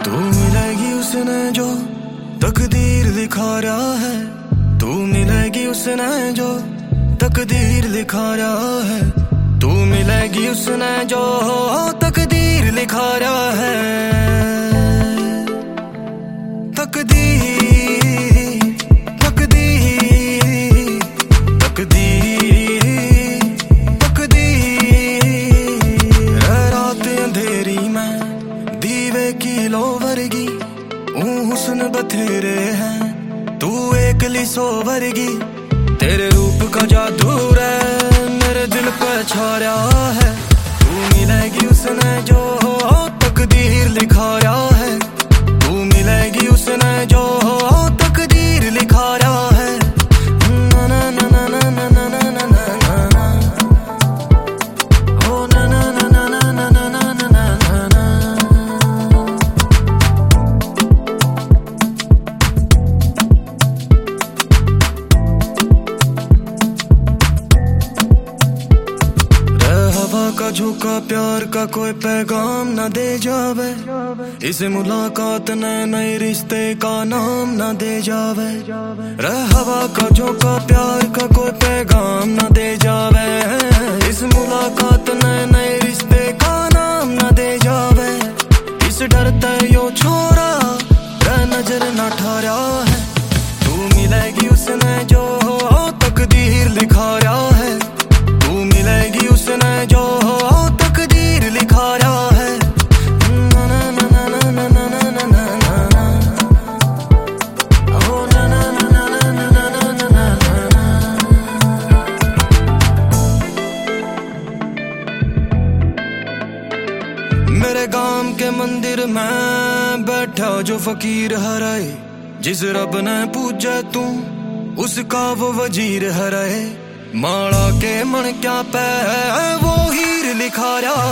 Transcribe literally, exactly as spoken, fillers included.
तू मिलेगी उसने जो तकदीर लिखा रहा है, तू मिलेगी उसने जो तकदीर लिखा रहा है, तू मिलेगी उसने जो तकदीर लिखा रहा है। तकदीर तकदीर तकदीर तकदीर। रात अंधेरी में दीवे की लो वर्गी, हुस्न बथेरे हैं तू एकली सो वर्गी। तेरे रूप का जादू रे मेरे दिल पे छा रहा है, तू मिलेगी उसने जो तकदीर लिखा रहा है, तू मिलेगी उसने जो तकदीर लिखा रहा है। ना ना ना ना ना ना ना ना ना ना ना, ओ ना ना ना ना ना ना ना ना ना ना ना। हवा का झोंका प्यार का कोई पैगाम न दे जावे, इस मुलाकात ने नए रिश्ते का नाम न दे जावे। रे हवा का झोंका प्यार का कोई पैगाम न दे जावे, इस मुलाकात ने नए रिश्ते का नाम न दे जावे। इस डरते यो छोरा रे नजर न ठहरा है, तू मिलेगी उसने जो तकदीर लिखा रहा है, तू मिलेगी उसने जो तकदीर लिखा रहा है। ना ना ना ना ना ना ना ना ना ना ना, ओ ना ना ना ना ना ना ना ना ना ना ना। मेरे गांव के मंदिर में बैठा जो फकीर हराए, जिस रब ने पूजा तू उसका वो वजीर हराए। माड़ा के मन क्या पे वो हीर लिखा रहा